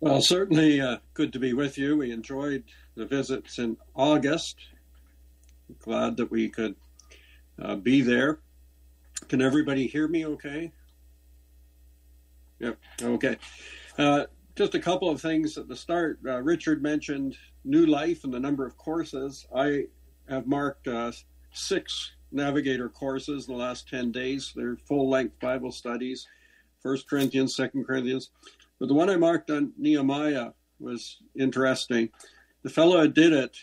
Well, certainly good to be with you. We enjoyed the visits in August. Glad that we could be there. Can everybody hear me okay? Yep, okay. Just a couple of things at the start. Richard mentioned New Life and the number of courses. I have marked 6 Navigator courses in the last 10 days. They're full-length Bible studies, 1 Corinthians, 2 Corinthians. But the one I marked on Nehemiah was interesting. The fellow who did it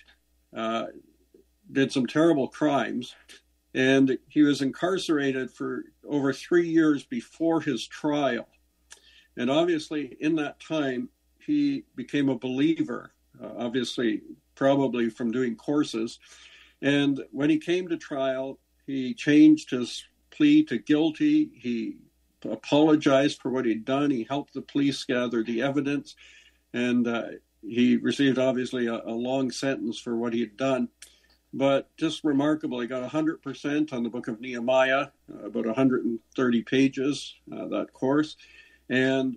did some terrible crimes, and he was incarcerated for over 3 years before his trial. And obviously, in that time, he became a believer, obviously, probably from doing courses. And when he came to trial, he changed his plea to guilty. He apologized for what he'd done. He helped the police gather the evidence. And he received, obviously, a long sentence for what he had done. But just remarkable, he got 100% on the book of Nehemiah, about 130 pages, that course. And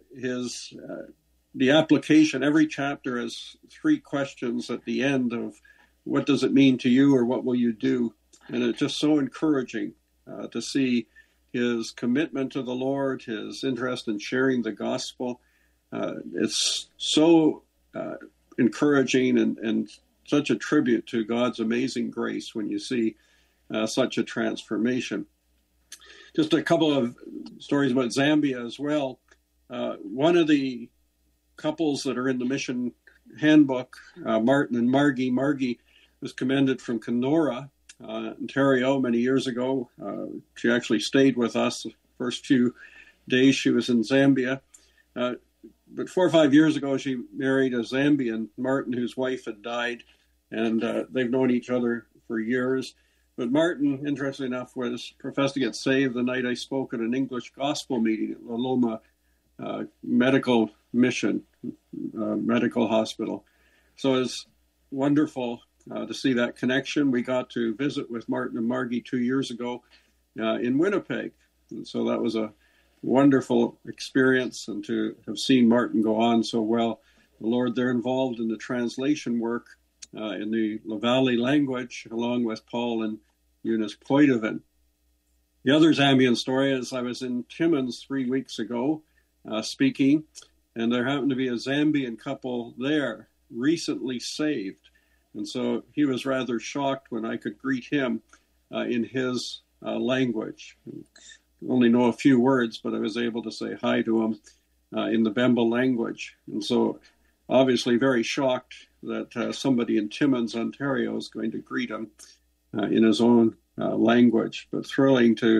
the application, every chapter has 3 questions at the end of what does it mean to you or what will you do? And it's just so encouraging to see his commitment to the Lord, his interest in sharing the gospel. It's so encouraging and such a tribute to God's amazing grace when you see such a transformation. Just a couple of stories about Zambia as well. One of the couples that are in the mission handbook, Martin and Margie was commended from Kenora, Ontario, many years ago. She actually stayed with us the first few days she was in Zambia. But 4 or 5 years ago, she married a Zambian, Martin, whose wife had died, and they've known each other for years. But Martin, interestingly enough, professed to get saved the night I spoke at an English gospel meeting at La Loma Medical Mission, Medical Hospital. So it's wonderful to see that connection. We got to visit with Martin and Margie 2 years ago in Winnipeg. And so that was a wonderful experience, and to have seen Martin go on so well. The Lord, they're involved in the translation work in the Lavali language, along with Paul and Eunice Poitevin. The other Zambian story is I was in Timmins 3 weeks ago speaking, and there happened to be a Zambian couple there, recently saved. And so he was rather shocked when I could greet him in his language. I only know a few words, but I was able to say hi to him in the Bemba language. And so obviously very shocked that somebody in Timmins, Ontario is going to greet him in his own language. But thrilling to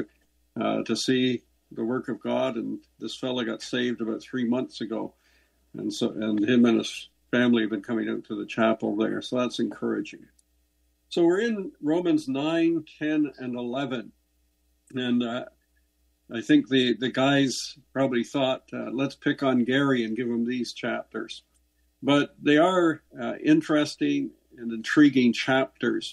see the work of God. And this fellow got saved about 3 months ago. And him and his family have been coming out to the chapel there. So that's encouraging. So we're in Romans 9, 10, and 11. And I think the guys probably thought, let's pick on Gary and give him these chapters. But they are interesting and intriguing chapters.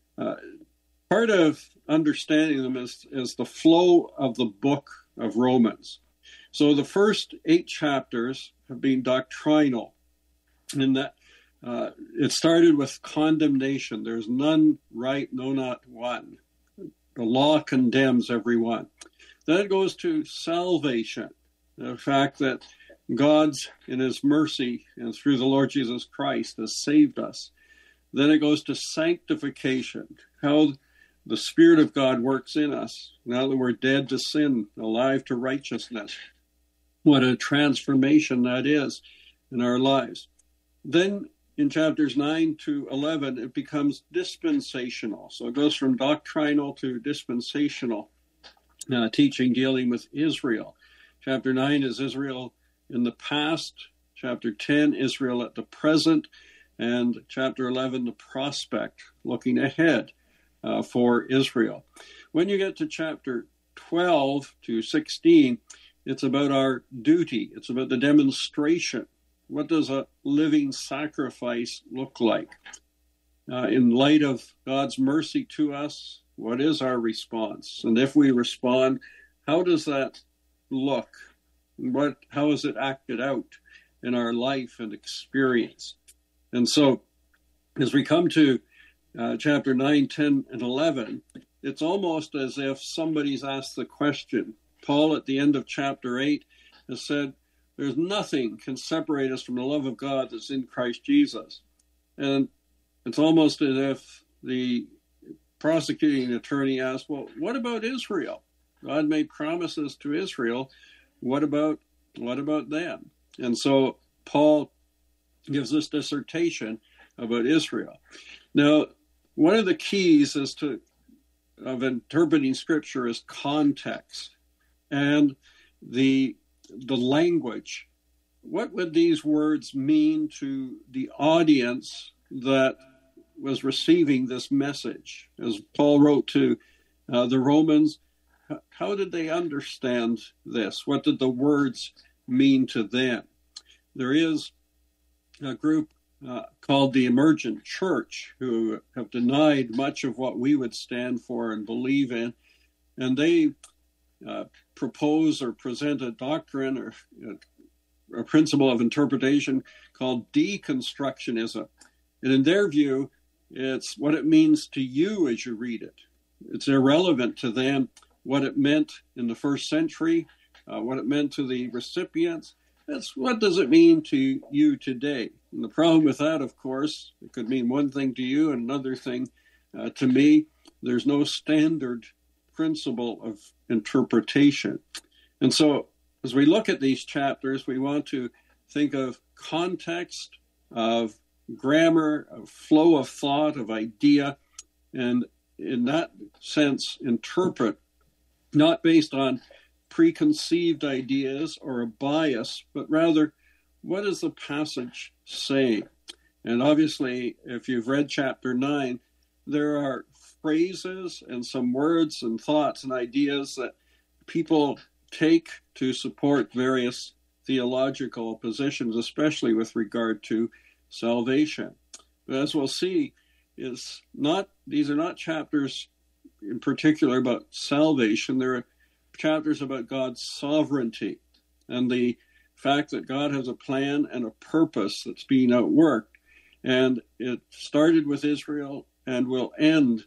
Part of understanding them is the flow of the book of Romans. So the first 8 chapters have been doctrinal, in that it started with condemnation. There's none right, no, not one. The law condemns everyone. Then it goes to salvation, the fact that God's, in his mercy and through the Lord Jesus Christ, has saved us. Then it goes to sanctification, how the Spirit of God works in us now that we're dead to sin, alive to righteousness. What a transformation that is in our lives. Then in chapters 9 to 11, it becomes dispensational. So it goes from doctrinal to dispensational teaching dealing with Israel. Chapter 9 is Israel in the past. Chapter 10, Israel at the present. And chapter 11, the prospect, looking ahead for Israel. When you get to chapter 12 to 16, it's about our duty. It's about the demonstration. What does a living sacrifice look like? In light of God's mercy to us, what is our response? And if we respond, how does that look? How is it acted out? in our life and experience. And so as we come to chapter 9, 10, and 11, it's almost as if somebody's asked the question. Paul, at the end of chapter 8, has said, there's nothing can separate us from the love of God that's in Christ Jesus. And it's almost as if the prosecuting attorney asked, well, what about Israel? God made promises to Israel. What about them? And so Paul gives this dissertation about Israel. Now, one of the keys of interpreting Scripture is context and the language. What would these words mean to the audience that was receiving this message? As Paul wrote to the Romans, how did they understand this? What did the words mean to them? There is a group called the Emergent Church who have denied much of what we would stand for and believe in, and they propose or present a doctrine or a principle of interpretation called deconstructionism. And in their view, it's what it means to you as you read it. It's irrelevant to them what it meant in the first century, what it meant to the recipients. That's what does it mean to you today? And the problem with that, of course, it could mean one thing to you and another thing to me. There's no standard principle of interpretation. And so as we look at these chapters, we want to think of context, of grammar, of flow of thought, of idea, and in that sense, interpret, not based on preconceived ideas or a bias, but rather, what is the passage saying? And obviously, if you've read chapter 9, there are phrases and some words and thoughts and ideas that people take to support various theological positions, especially with regard to salvation. But as we'll see, these are not chapters in particular about salvation. They're chapters about God's sovereignty and the fact that God has a plan and a purpose that's being outworked. And it started with Israel and will end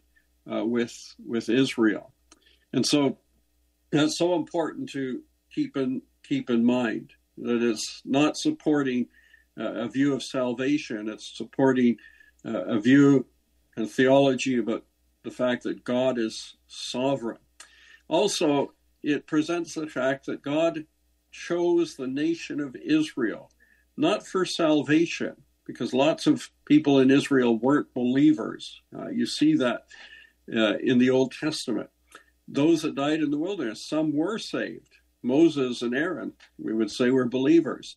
with Israel. And so that's so important to keep in mind, that it's not supporting a view of salvation. It's supporting a view and theology about the fact that God is sovereign. Also, it presents the fact that God chose the nation of Israel, not for salvation, because lots of people in Israel weren't believers. You see that in the Old Testament. Those that died in the wilderness, some were saved. Moses and Aaron, we would say, were believers.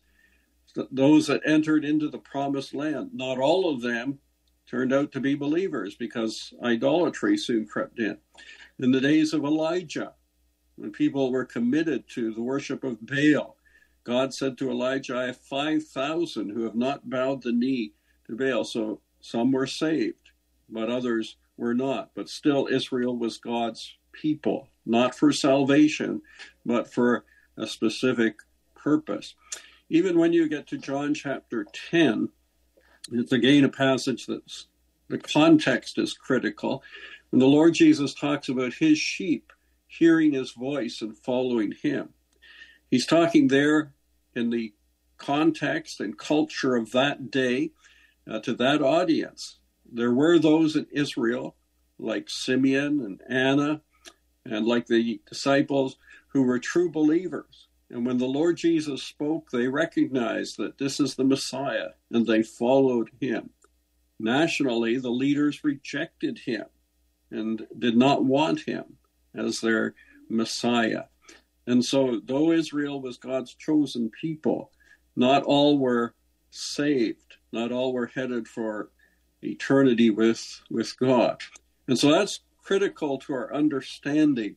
Those that entered into the promised land, not all of them turned out to be believers because idolatry soon crept in. In the days of Elijah, when people were committed to the worship of Baal, God said to Elijah, I have 5,000 who have not bowed the knee to Baal. So some were saved, but others were not. But still, Israel was God's people, not for salvation, but for a specific purpose. Even when you get to John chapter 10, it's again a passage that's, the context is critical. When the Lord Jesus talks about his sheep hearing his voice and following him, he's talking there in the context and culture of that day to that audience. There were those in Israel, like Simeon and Anna, and like the disciples, who were true believers. And when the Lord Jesus spoke, they recognized that this is the Messiah, and they followed him. Nationally, the leaders rejected him and did not want him as their Messiah. And so, though Israel was God's chosen people, not all were saved. Not all were headed for eternity with God. And so that's critical to our understanding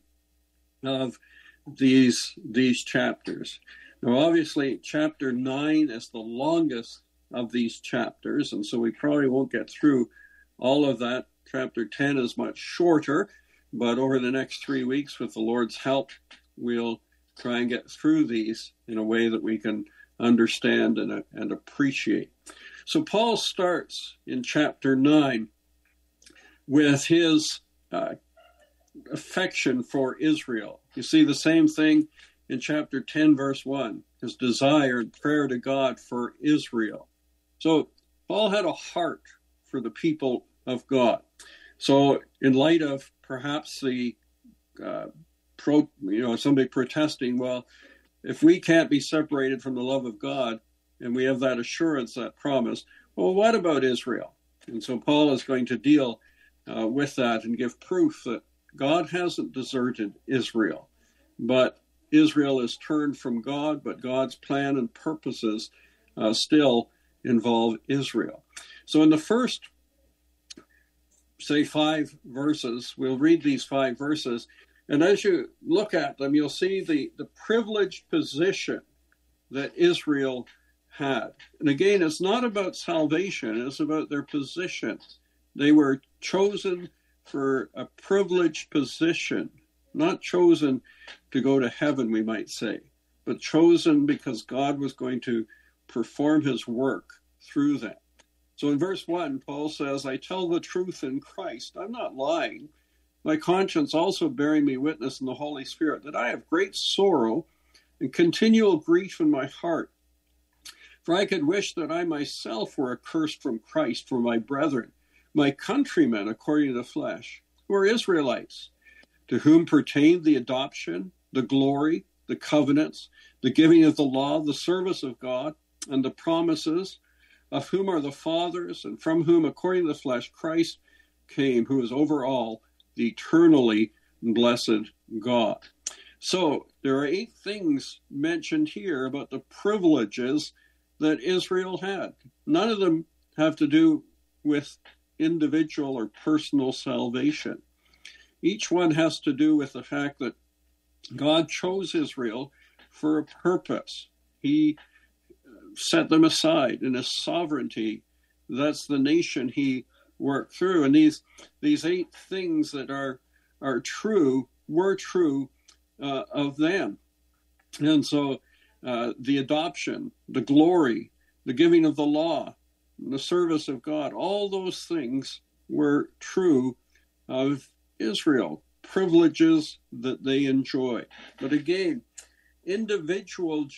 of these chapters. Now, obviously, chapter 9 is the longest of these chapters, and so we probably won't get through all of that. Chapter 10 is much shorter, but over the next 3 weeks, with the Lord's help, we'll try and get through these in a way that we can understand and appreciate. So Paul starts in chapter 9 with his affection for Israel. You see the same thing in chapter 10, verse 1, his desire and prayer to God for Israel. So Paul had a heart for the people of God. So in light of perhaps the somebody protesting, well, if we can't be separated from the love of God and we have that assurance, that promise, well, what about Israel? And so Paul is going to deal with that and give proof that God hasn't deserted Israel, but Israel is turned from God, but God's plan and purposes still involve Israel. So in the first, say, 5 verses, we'll read these 5 verses, and as you look at them, you'll see the privileged position that Israel had. And again, it's not about salvation, it's about their position. They were chosen for a privileged position, not chosen to go to heaven, we might say, but chosen because God was going to perform his work through them. So in verse 1, Paul says, I tell the truth in Christ. I'm not lying. My conscience also bearing me witness in the Holy Spirit that I have great sorrow and continual grief in my heart. For I could wish that I myself were accursed from Christ for my brethren, my countrymen according to the flesh, who are Israelites, to whom pertained the adoption, the glory, the covenants, the giving of the law, the service of God, and the promises, of whom are the fathers, and from whom, according to the flesh, Christ came, who is over all, the eternally blessed God. So there are 8 things mentioned here about the privileges that Israel had. None of them have to do with individual or personal salvation. Each one has to do with the fact that God chose Israel for a purpose. He set them aside in his sovereignty. That's the nation he worked through. And these 8 things that are true were true of them. And so the adoption, the glory, the giving of the law, the service of God, all those things were true of Israel, privileges that they enjoy. But again, individuals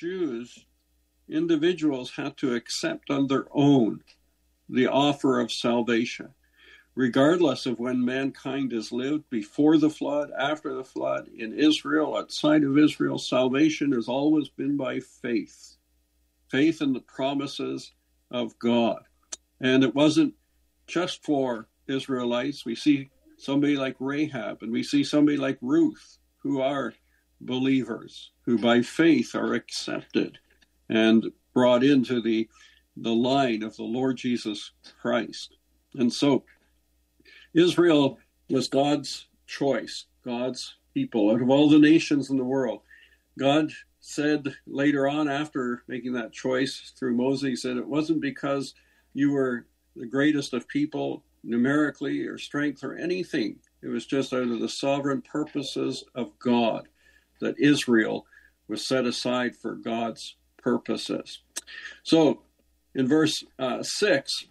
had to accept on their own the offer of salvation, regardless of when mankind has lived, before the flood, after the flood, in Israel, outside of Israel. Salvation has always been by faith in the promises of God. And it wasn't just for Israelites. We see somebody like Rahab, and we see somebody like Ruth, who are believers, who by faith are accepted and brought into the line of the Lord Jesus Christ. And so Israel was God's choice, God's people. Out of all the nations in the world, God said later on, after making that choice through Moses, he said, it wasn't because you were the greatest of people numerically or strength or anything. It was just out of the sovereign purposes of God that Israel was set aside for God's purposes. So in verse 6,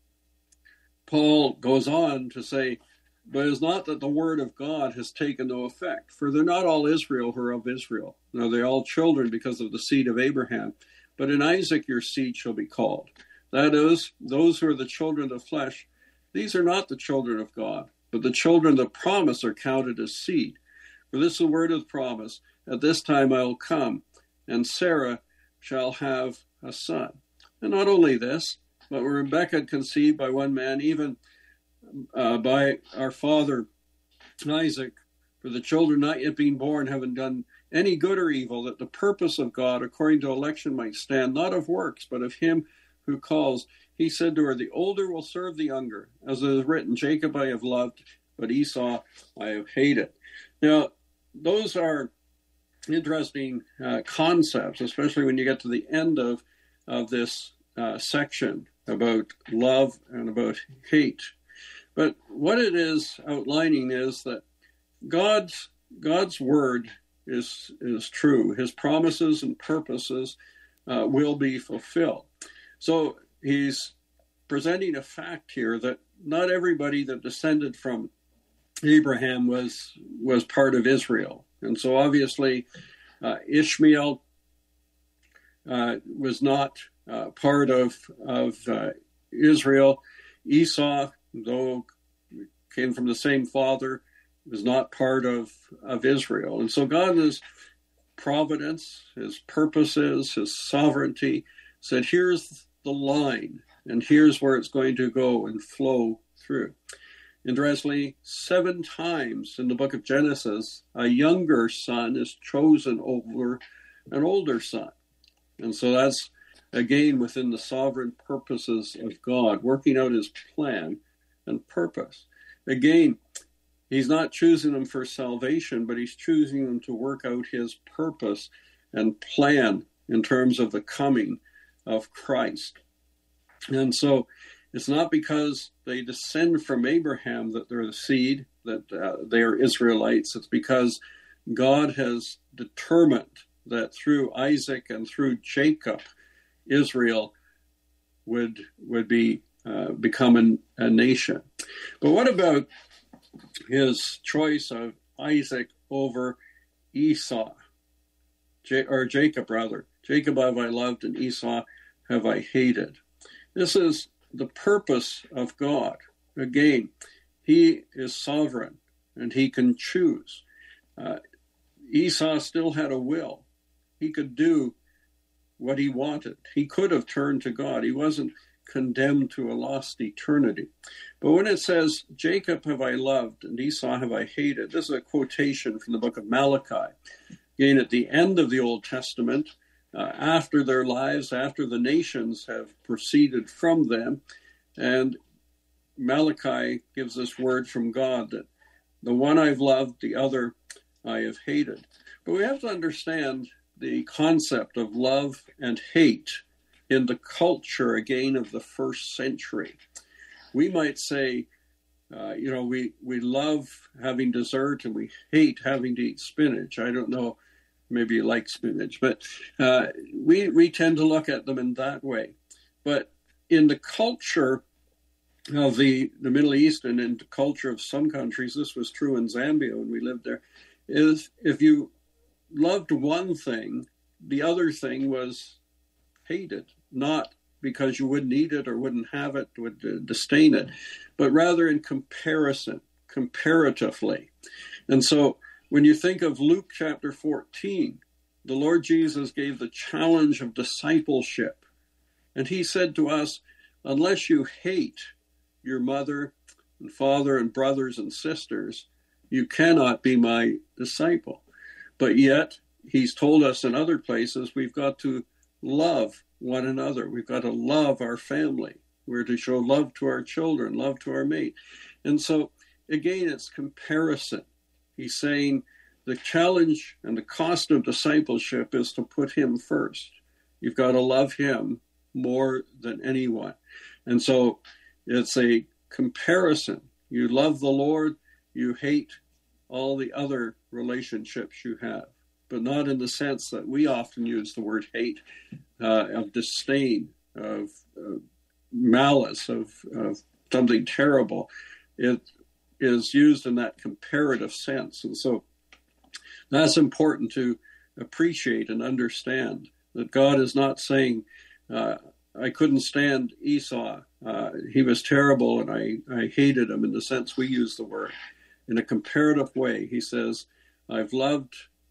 Paul goes on to say, but it's not that the word of God has taken no effect, for they're not all Israel who are of Israel. No, they're all children because of the seed of Abraham. But in Isaac your seed shall be called. That is, those who are the children of the flesh, these are not the children of God, but the children of the promise are counted as seed. For this is the word of the promise, at this time I will come, and Sarah shall have a son. And not only this, but when Rebekah had conceived by one man, even by our father Isaac, for the children not yet being born, having done any good or evil, that the purpose of God according to election might stand, not of works, but of him who calls. He said to her, the older will serve the younger. As it is written, Jacob I have loved, but Esau I have hated. Now, those are interesting concepts, especially when you get to the end of this section about love and about hate. But what it is outlining is that God's word is true. His promises and purposes will be fulfilled. So he's presenting a fact here that not everybody that descended from Abraham was part of Israel. And so obviously Ishmael was not part of Israel. Esau, though came from the same father, was not part of Israel. And so God in his providence, his purposes, his sovereignty said, here's the line, and here's where it's going to go and flow through. Interestingly, 7 times in the book of Genesis, a younger son is chosen over an older son. And so that's, again, within the sovereign purposes of God, working out his plan and purpose. Again, he's not choosing them for salvation, but he's choosing them to work out his purpose and plan in terms of the coming of Christ. And so it's not because they descend from Abraham that they're the seed, that they are Israelites. It's because God has determined that through Isaac and through Jacob, Israel would be become a nation. But what about his choice of Isaac over Esau, or Jacob rather? Jacob have I loved and Esau have I hated. This is the purpose of God. Again, he is sovereign and he can choose. Esau still had a will. He could do what he wanted. He could have turned to God. He wasn't condemned to a lost eternity. But when it says, Jacob have I loved and Esau have I hated, this is a quotation from the book of Malachi. Again, at the end of the Old Testament, after their lives, after the nations have proceeded from them, and Malachi gives this word from God that the one I've loved, the other I have hated. But we have to understand the concept of love and hate in the culture, again, of the first century. We might say, we love having dessert and we hate having to eat spinach. I don't know, maybe you like spinach, but we tend to look at them in that way. But in the culture of the Middle East and in the culture of some countries, this was true in Zambia when we lived there, is if you loved one thing, the other thing was hated, not because you wouldn't eat it or wouldn't have it, would disdain it, but rather in comparison, comparatively. And so when you think of Luke chapter 14, the Lord Jesus gave the challenge of discipleship. And he said to us, unless you hate your mother and father and brothers and sisters, you cannot be my disciple. But yet, he's told us in other places, we've got to love one another. We've got to love our family. We're to show love to our children, love to our mate. And so, again, it's comparison. He's saying the challenge and the cost of discipleship is to put him first. You've got to love him more than anyone. And so it's a comparison. You love the Lord, you hate all the other relationships you have, but not in the sense that we often use the word hate, of disdain, of malice, of something terrible. It is used in that comparative sense. And so that's important to appreciate and understand, that God is not saying, I couldn't stand Esau. He was terrible and I hated him in the sense we use the word. In a comparative way, he says, I've loved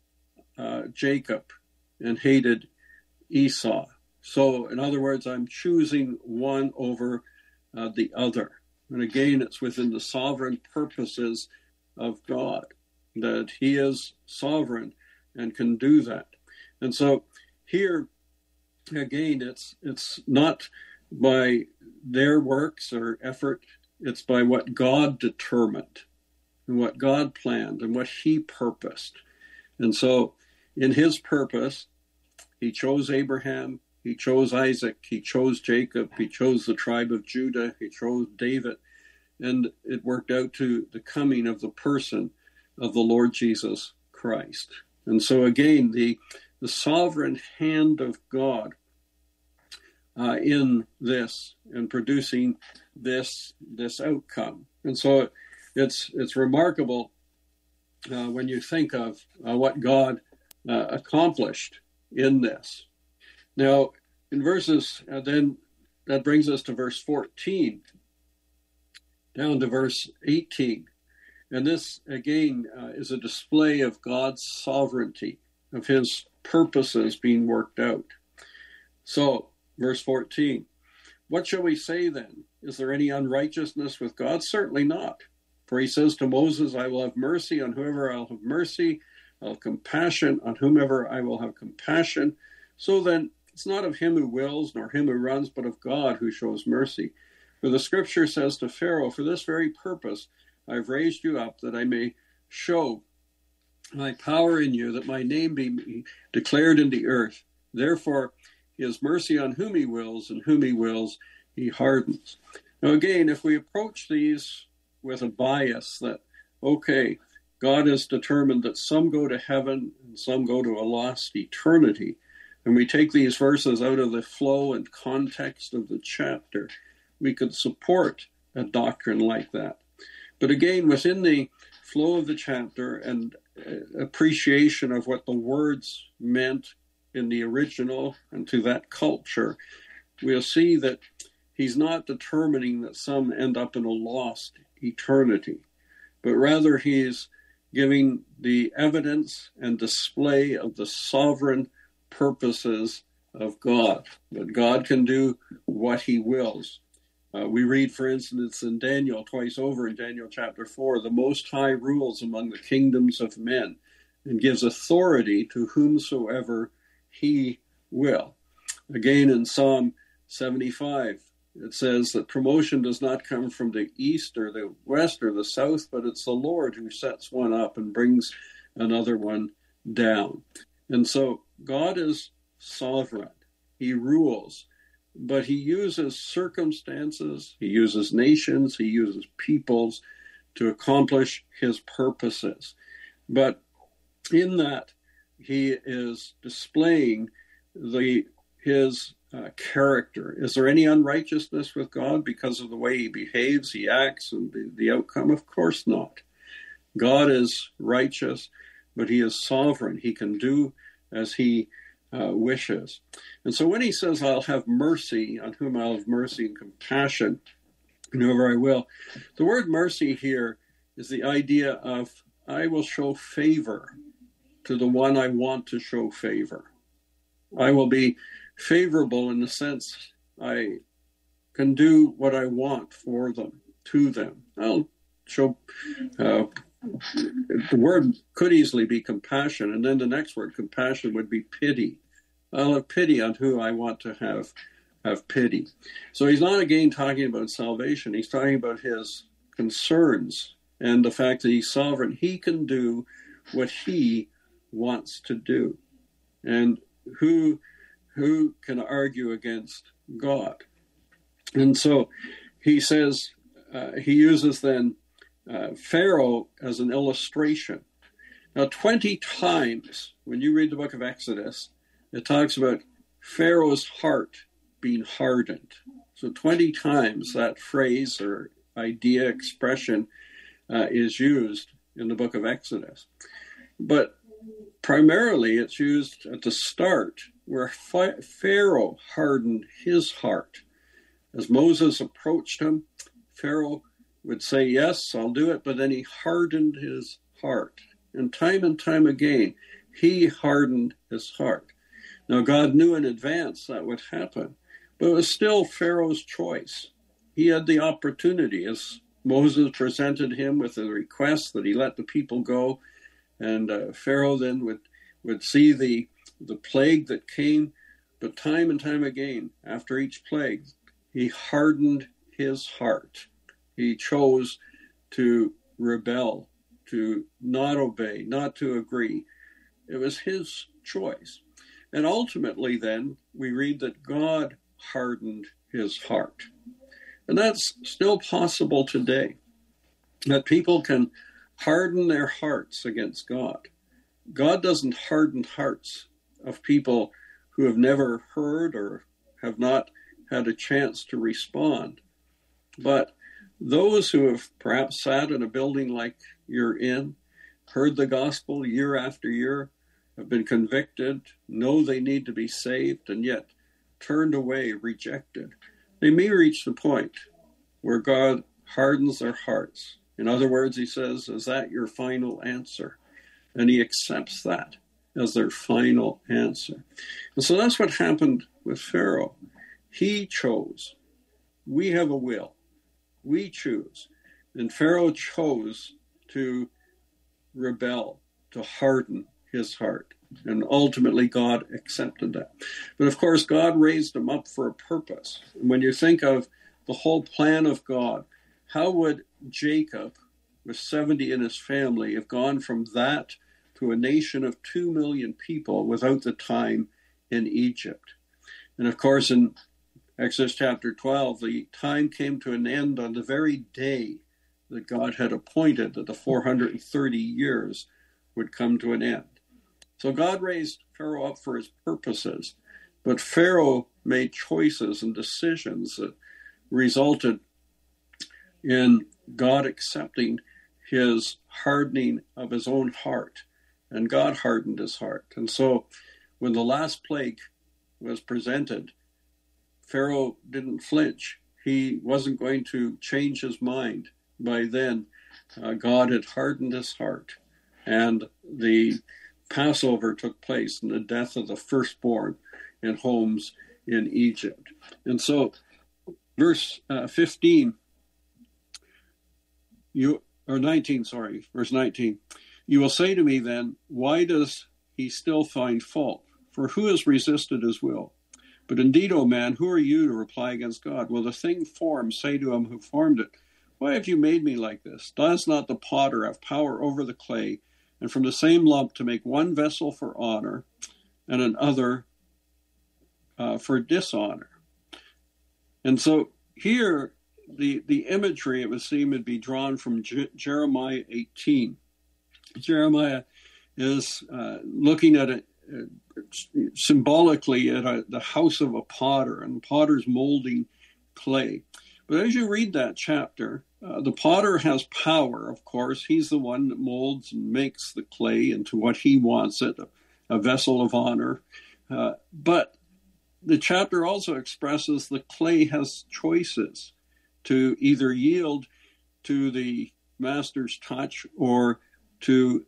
Jacob and hated Esau. So, in other words, I'm choosing one over the other. And again, it's within the sovereign purposes of God, that he is sovereign and can do that. And so here, again, it's not by their works or effort, it's by what God determined and what God planned and what he purposed. And so in his purpose, he chose Abraham, he chose Isaac, he chose Jacob, he chose the tribe of Judah, he chose David, and it worked out to the coming of the person of the Lord Jesus Christ. And so again, the sovereign hand of God in this and producing this outcome. And so it's remarkable when you think of what God accomplished in this. Now, in verses, then that brings us to verse 14, down to verse 18. And this, again, is a display of God's sovereignty, of his purposes being worked out. So, verse 14, what shall we say then? Is there any unrighteousness with God? Certainly not. For he says to Moses, I will have mercy on whoever I'll have mercy. I'll have compassion on whomever I will have compassion. So then, it's not of him who wills, nor him who runs, but of God who shows mercy. For the scripture says to Pharaoh, for this very purpose I've raised you up, that I may show my power in you, that my name be declared in the earth. Therefore, he has mercy on whom he wills, and whom he wills, he hardens. Now again, if we approach these with a bias that, okay, God has determined that some go to heaven and some go to a lost eternity, and we take these verses out of the flow and context of the chapter, we could support a doctrine like that. But again, within the flow of the chapter and appreciation of what the words meant in the original and to that culture, we'll see that he's not determining that some end up in a lost eternity, but rather he's giving the evidence and display of the sovereign purposes of God, that God can do what he wills. We read, for instance, in Daniel, twice over in Daniel chapter 4, the Most High rules among the kingdoms of men and gives authority to whomsoever he will. Again, in Psalm 75, it says that promotion does not come from the east or the west or the south, but it's the Lord who sets one up and brings another one down. And so God is sovereign. He rules. But he uses circumstances, he uses nations, he uses peoples to accomplish his purposes. But in that, he is displaying his character. Is there any unrighteousness with God because of the way he behaves, he acts, and the outcome? Of course not. God is righteous, but he is sovereign. He can do as he wishes. And so when he says, I'll have mercy on whom I'll have mercy and compassion, and whoever I will, the word mercy here is the idea of I will show favor to the one I want to show favor. I will be favorable in the sense I can do what I want for them, to them. I'll show, the word could easily be compassion, and then the next word, compassion, would be pity. I'll have pity on who I want to have pity. So he's not again talking about salvation. He's talking about his concerns and the fact that he's sovereign. He can do what he wants to do. And who can argue against God? And so he says, he uses then Pharaoh as an illustration. Now, 20 times when you read the book of Exodus, it talks about Pharaoh's heart being hardened. So 20 times that phrase or idea, expression is used in the book of Exodus. But primarily it's used at the start where Pharaoh hardened his heart. As Moses approached him, Pharaoh would say, yes, I'll do it, but then he hardened his heart. And time again, he hardened his heart. Now, God knew in advance that would happen, but it was still Pharaoh's choice. He had the opportunity, as Moses presented him with a request that he let the people go, and Pharaoh then would see the plague that came, but time and time again, after each plague, he hardened his heart. He chose to rebel, to not obey, not to agree. It was his choice. And ultimately, then, we read that God hardened his heart. And that's still possible today, that people can harden their hearts against God. God doesn't harden hearts of people who have never heard or have not had a chance to respond. But those who have perhaps sat in a building like you're in, heard the gospel year after year, have been convicted, know they need to be saved, and yet turned away, rejected, they may reach the point where God hardens their hearts. In other words, he says, is that your final answer? And he accepts that as their final answer. And so that's what happened with Pharaoh. He chose. We have a will. We choose. And Pharaoh chose to rebel, to harden his heart. And ultimately, God accepted that. But of course, God raised him up for a purpose. And when you think of the whole plan of God, how would Jacob, with 70 in his family, have gone from that to a nation of 2 million people without the time in Egypt? And of course, in Exodus chapter 12, the time came to an end on the very day that God had appointed that the 430 years would come to an end. So God raised Pharaoh up for his purposes, but Pharaoh made choices and decisions that resulted in God accepting his hardening of his own heart, and God hardened his heart. And so when the last plague was presented, Pharaoh didn't flinch. He wasn't going to change his mind. By then, God had hardened his heart, and the Passover took place in the death of the firstborn in homes in Egypt. And so, verse 19, verse 19, you will say to me then, why does he still find fault? For who has resisted his will? But indeed, O man, who are you to reply against God? Will the thing formed say to him who formed it, why have you made me like this? Does not the potter have power over the clay, and from the same lump to make one vessel for honor and another for dishonor? And so here, the imagery, it would seem, would be drawn from Jeremiah 18. Jeremiah is looking at it symbolically at the house of a potter, and the potter's molding clay. But as you read that chapter, the potter has power, of course. He's the one that molds and makes the clay into what he wants it, a vessel of honor. But the chapter also expresses the clay has choices to either yield to the master's touch or to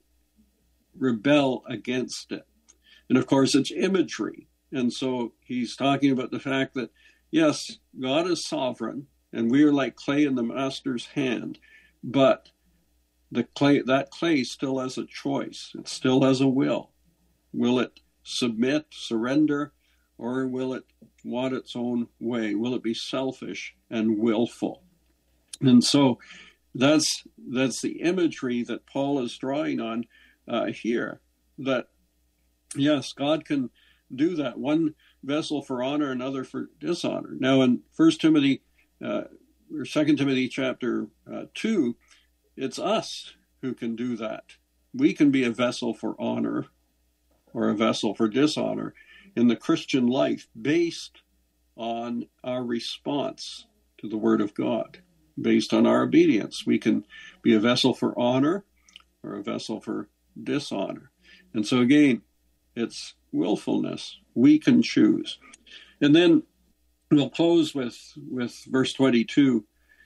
rebel against it. And of course, it's imagery. And so he's talking about the fact that, yes, God is sovereign, and we are like clay in the master's hand, but that clay still has a choice. It still has a will. Will it submit, surrender, or will it want its own way? Will it be selfish and willful? And so that's the imagery that Paul is drawing on here, that yes, God can do that. One vessel for honor, another for dishonor. Now in 1 Timothy or 2 Timothy chapter 2, it's us who can do that. We can be a vessel for honor or a vessel for dishonor in the Christian life based on our response to the Word of God, based on our obedience. We can be a vessel for honor or a vessel for dishonor. And so again, it's willfulness. We can choose. And then we'll close with verse 22.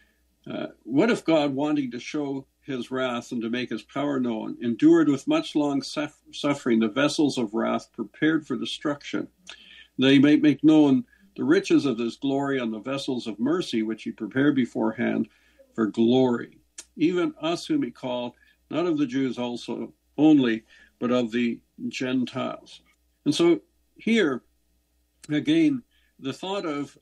What if God, wanting to show his wrath and to make his power known, endured with much long suffering the vessels of wrath prepared for destruction, that he might make known the riches of his glory on the vessels of mercy, which he prepared beforehand for glory, even us whom he called, not of the Jews also only, but of the Gentiles. And so here, again, the thought of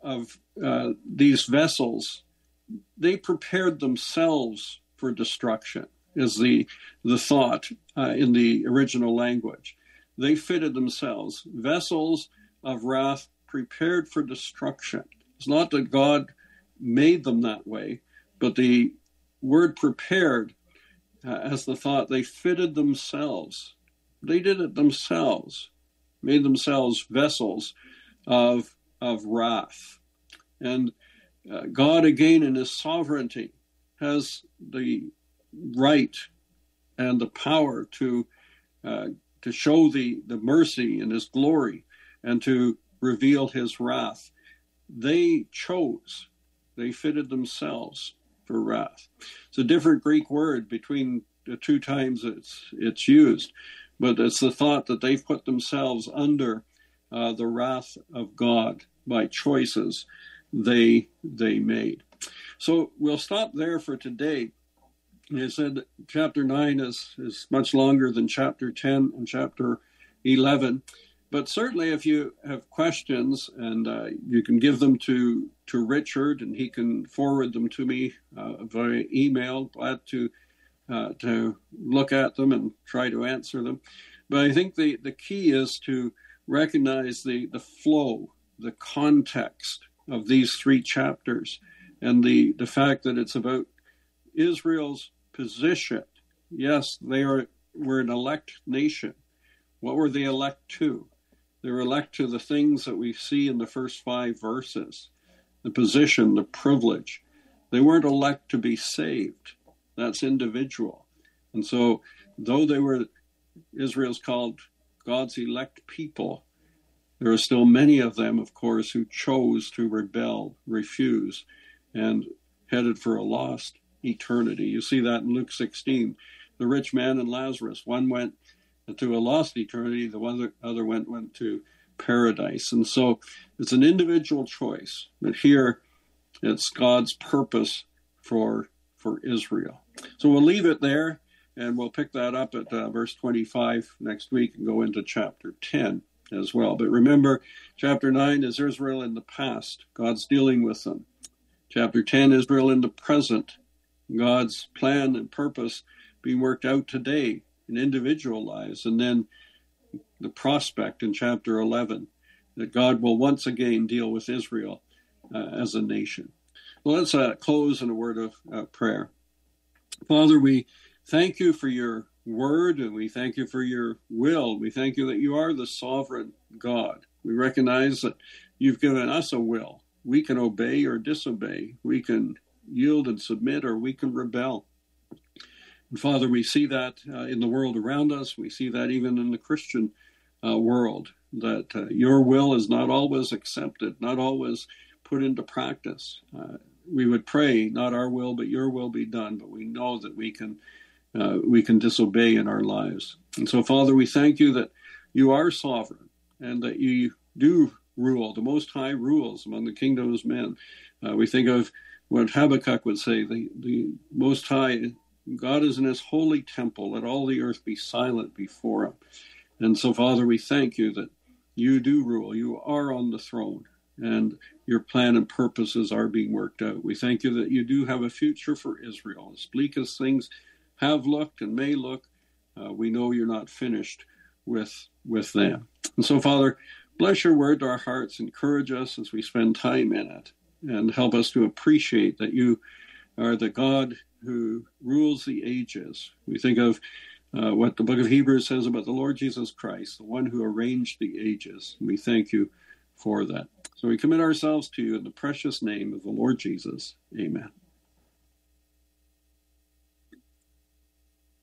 these vessels, they prepared themselves for destruction, is the thought in the original language. They fitted themselves. Vessels of wrath prepared for destruction. It's not that God made them that way, but the word prepared as the thought, they fitted themselves. They did it themselves, made themselves vessels of wrath. And God, again, in his sovereignty, has the right and the power to show the mercy and his glory and to reveal his wrath. They chose, they fitted themselves for wrath. It's a different Greek word between the two times it's used, but it's the thought that they've put themselves under the wrath of God by choices they made. So we'll stop there for today. I said chapter 9 is much longer than chapter 10 and chapter 11. But certainly if you have questions, and you can give them to Richard, and he can forward them to me via email. Glad to look at them and try to answer them. But I think the key is to recognize the flow, the context of these three chapters, and the fact that it's about Israel's position. Yes, were an elect nation. What were they elect to? They were elect to the things that we see in the first 5 verses, the position, the privilege. They weren't elect to be saved. That's individual. And so, though Israel's called God's elect people, there are still many of them, of course, who chose to rebel, refuse, and headed for a lost eternity. You see that in Luke 16. The rich man and Lazarus, one went to a lost eternity, the other went to paradise. And so it's an individual choice. But here, it's God's purpose for Israel. So we'll leave it there, and we'll pick that up at verse 25 next week and go into chapter 10 as well. But remember, chapter 9 is Israel in the past. God's dealing with them. Chapter 10, Israel in the present. God's plan and purpose being worked out today in individual lives. And then the prospect in chapter 11 that God will once again deal with Israel as a nation. Well, let's close in a word of prayer. Father, we thank you for your word, and we thank you for your will. We thank you that you are the sovereign God. We recognize that you've given us a will. We can obey or disobey. We can yield and submit, or we can rebel. And Father, we see that in the world around us. We see that even in the Christian world, that your will is not always accepted, not always put into practice. We would pray, not our will, but your will be done. But we know that we can disobey in our lives. And so, Father, we thank you that you are sovereign and that you do rule. The Most High rules among the kingdom's men. We think of what Habakkuk would say, the Most High, God is in his holy temple. Let all the earth be silent before him. And so, Father, we thank you that you do rule. You are on the throne, and your plan and purposes are being worked out. We thank you that you do have a future for Israel. As bleak as things have looked and may look, we know you're not finished with them. And so, Father, bless your word to our hearts. Encourage us as we spend time in it, and help us to appreciate that you are the God who rules the ages. We think of what the book of Hebrews says about the Lord Jesus Christ, the one who arranged the ages. We thank you for that. So we commit ourselves to you in the precious name of the Lord Jesus. Amen.